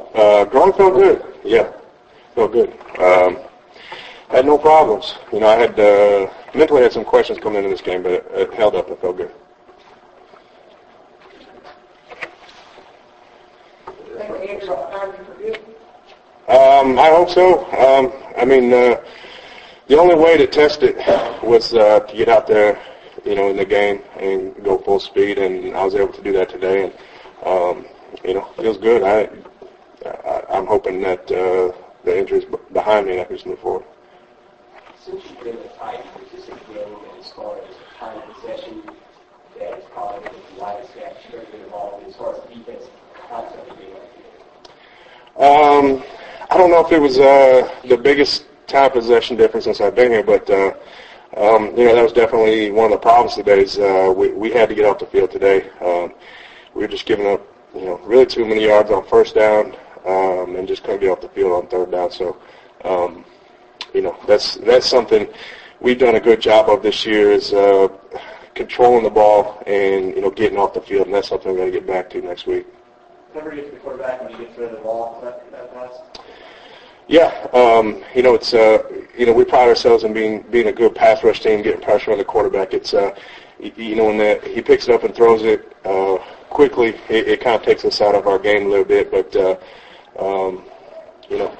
Growing felt good. Yeah, felt good. Had no problems. You know, I had mentally had some questions coming into this game, but it held up. It felt good. I hope so. I mean, the only way to test it was to get out there, you know, in the game and go full speed, and I was able to do that today. And you know, it feels good. I'm hoping that the injury's behind me and I can just move forward. Since you've been a tight consistent game as far as time of possession, that is probably the widest gap you've ever been involved in as far as defense concept of the game like I don't know if it was the biggest time possession difference since I've been here, but you know, that was definitely one of the problems today. Is we had to get off the field today. We were just giving up, you know, really too many yards on first down, and just couldn't get off the field on third down. So, you know, that's something we've done a good job of this year is controlling the ball and, you know, getting off the field, and that's something we're going to get back to next week. Never get to the quarterback when you get rid of the ball that pass? Yeah, you know, it's you know, we pride ourselves in being a good pass rush team, getting pressure on the quarterback. It's you know, when he picks it up and throws it quickly, it kind of takes us out of our game a little bit. But you know,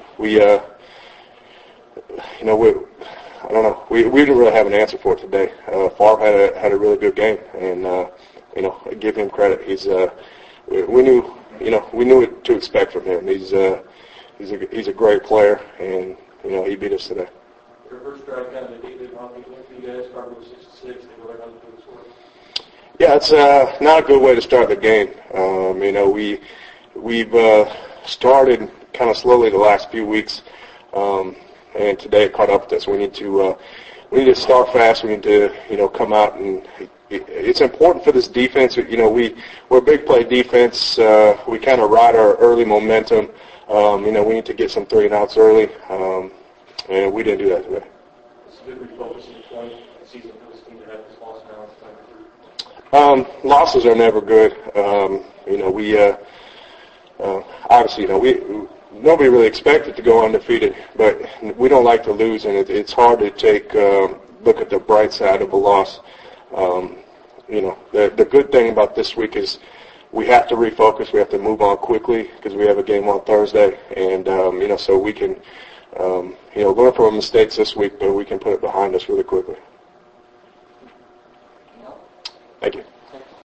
you know, I don't know. We didn't really have an answer for it today. Favre had a really good game, and you know, I give him credit. We knew what to expect from him. He's a great player, and you know, he beat us today. Your first drive kind of defeated on for you guys, started with 6-6, they go right on to the score. Yeah, it's not a good way to start the game. You know, we've started kind of slowly the last few weeks, and today it caught up with us. We need to start fast. We need to, you know, come out, and it's important for this defense. You know, we're a big play defense. We kind of ride our early momentum. You know, we need to get some 3-and-outs early, and we didn't do that today. It's a good refocusing point in the season for this team to have this loss now. Losses are never good. You know, we obviously, you know, nobody really expected to go undefeated, but we don't like to lose, and it's hard to take look at the bright side of a loss. You know, the good thing about this week is we have to refocus. We have to move on quickly because we have a game on Thursday, and you know, so we can you know, learn from our mistakes this week, but we can put it behind us really quickly. Thank you.